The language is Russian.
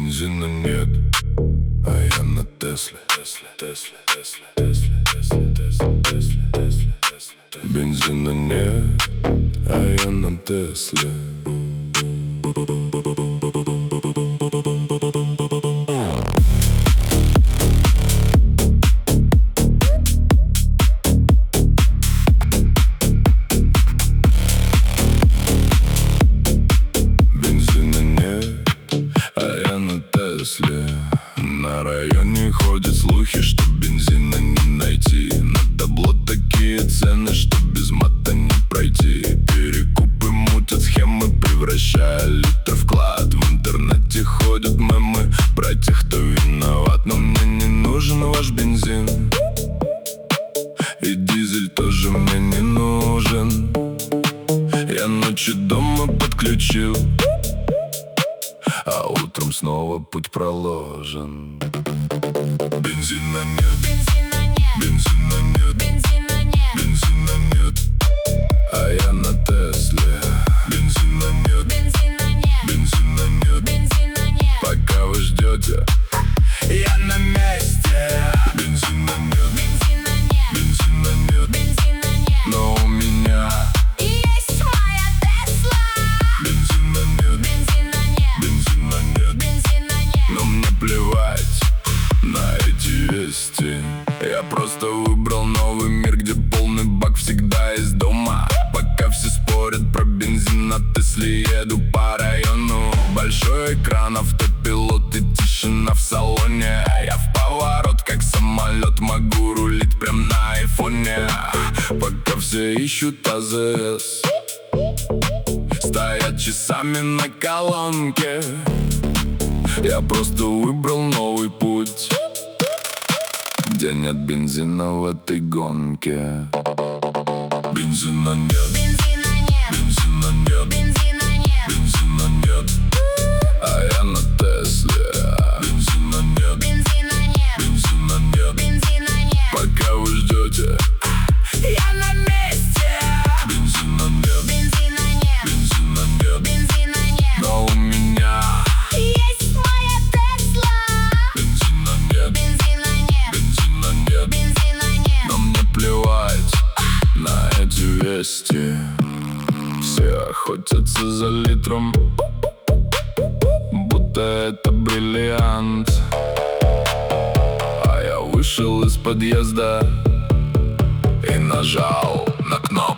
Бензина нет, а я на Тесле. Бензина нет, а я на Тесле. На районе ходят слухи, что бензина не найти. На табло такие цены, что без мата не пройти. Перекупы мутят схемы, превращая литр в клад. В интернете ходят мемы про тех, кто виноват. Но мне не нужен ваш бензин, и дизель тоже мне не нужен. Я ночью дома подключил, а утром снова путь проложен. Бензина нет, бензина нет, бензина нет, а я на Тесле. Бензина нет, бензина нет, пока вы ждете, я на месте. Бензина нет, бензина нет, но у меня есть моя Тесла. Бензина нет, бензина нет, но мне плевать на эти вести. Я просто выбрал новый мир, где полный бак всегда из дома. Пока все спорят про бензин, на Тесле еду по району. Большой экран, автопилот и тишина в салоне. Я в поворот, как самолет, могу рулить прям на айфоне. Пока все ищут АЗС, стоят часами на колонке. Я просто выбрал новый путь, где нет бензина в этой гонке. Бензина нет, бензина нет, бензина нет, а я на Тесле. Бензина нет, бензина нет, пока вы ждете, я на месте. Бензина нет, бензина нет, но у меня есть моя Тесла. Бензина нет, бензина нет, но мне плевать на эти вести. Все охотятся за литром, будто это бриллиант. А я вышел из подъезда и нажал на кнопку.